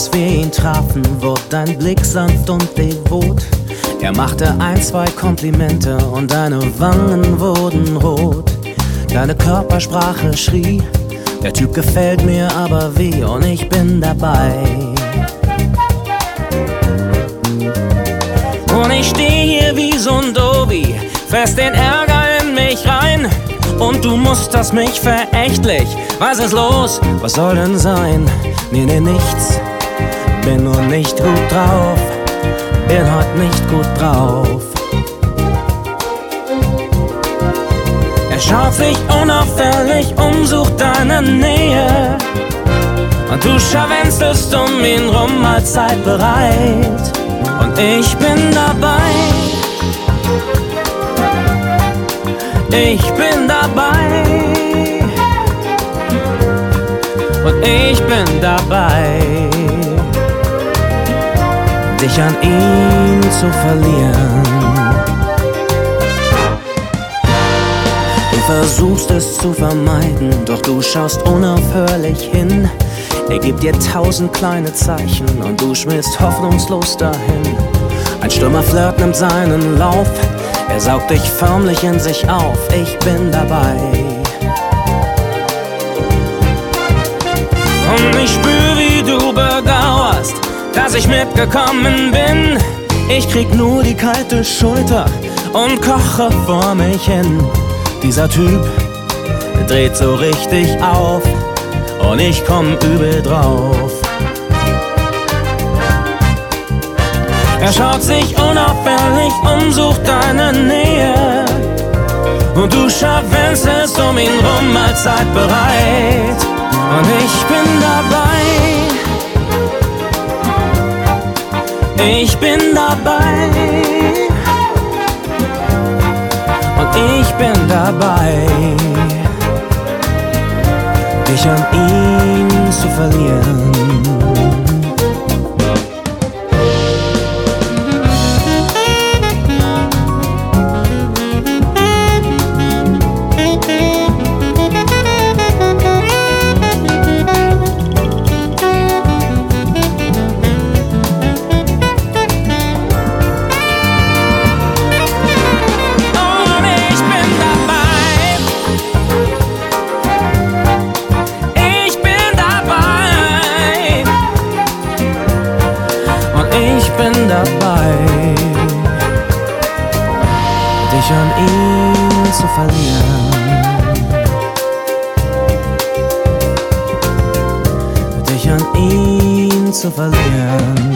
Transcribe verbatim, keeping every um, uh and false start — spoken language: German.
als wir ihn trafen, wurde dein Blick sanft und devot. Er machte ein, zwei Komplimente und deine Wangen wurden rot. Deine Körpersprache schrie, der Typ gefällt mir aber wie, und ich bin dabei. Und ich steh hier wie so'n Dobi, fest den Ärger in mich rein. Und du musterst mich verächtlich. Was ist los? Was soll denn sein? Nee, nee, nichts. Bin nur nicht gut drauf. Bin heut nicht gut drauf. Er schaut sich unauffällig um, sucht deine Nähe. Und du scharwenzelst um ihn rum, allzeit bereit. Und ich bin dabei. Ich bin dabei. Und ich bin dabei, dich an ihn zu verlieren. Du versuchst es zu vermeiden, doch du schaust unaufhörlich hin. Er gibt dir tausend kleine Zeichen und du schmilzt hoffnungslos dahin. Ein stürmer Flirt nimmt seinen Lauf, er saugt dich förmlich in sich auf. Ich bin dabei. Und ich spür, wie du bedauerst, dass ich mitgekommen bin. Ich krieg nur die kalte Schulter und koche vor mich hin. Dieser Typ dreht so richtig auf und ich komm übel drauf. Er schaut sich unauffällig um, sucht deine Nähe. Und du scharwenzelst um ihn rum, allzeit bereit. Und ich bin dabei. Ich bin dabei. Und ich bin dabei, dich an ihn zu verlieren. Dabei, dich an ihn zu verlieren, dich an ihn zu verlieren.